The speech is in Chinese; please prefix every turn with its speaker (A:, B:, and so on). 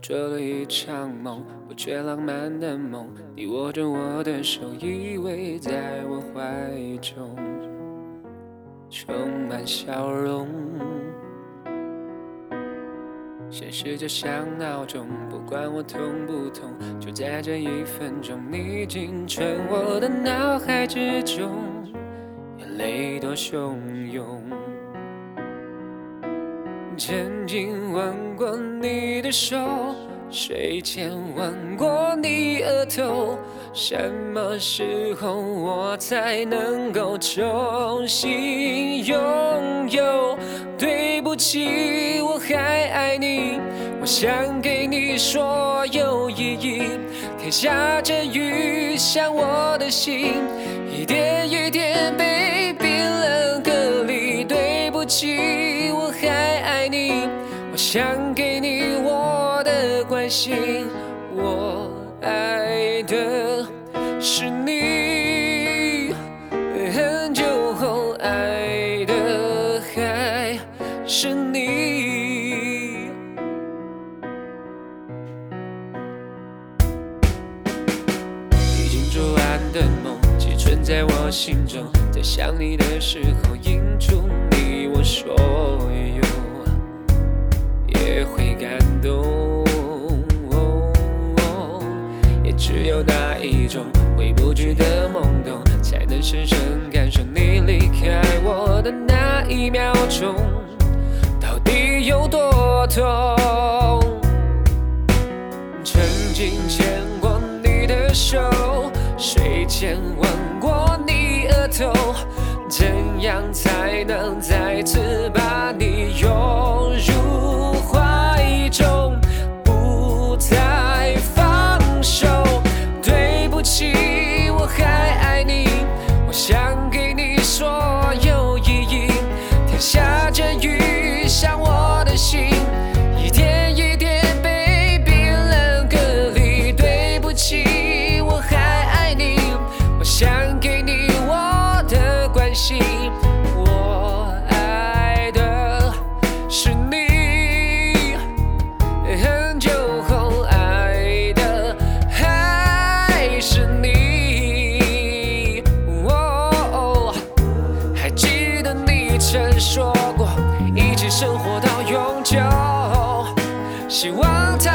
A: 做了一场梦，不觉浪漫的梦。你握着我的手，依偎在我怀中，充满笑容。现实就像闹钟，不管我痛不痛，就在这1分钟，你进入我的脑海之中，眼泪多汹涌。曾经吻过你的手，睡前吻过你额头，什么时候我才能够重新拥有？对不起，我还爱你，我想给你所有意义。天下着雨，像我的心，一点一点被冰冷隔离。对不起，我还爱你，我想给你我的关心，我爱的是你，很久后爱的还是你。已经做完的梦，寄存在我心中，在想你的时候，映出你我所有，也会感动。也只有那一种回不去的懵懂，才能深深感受你离开我的那1秒钟，到底有多痛。曾经牵过你的手，睡前吻过你额头，怎样才能再次把你拥入怀中，不再放手？对不起，我还爱你，我想给你所有意义。天下着雨，像我的心，一点一点被冰冷隔离。对不起，我还爱你，我想给你我的关心，我爱的是你，很久后爱的还是你。还记得你曾说过，一起生活到永久，希望它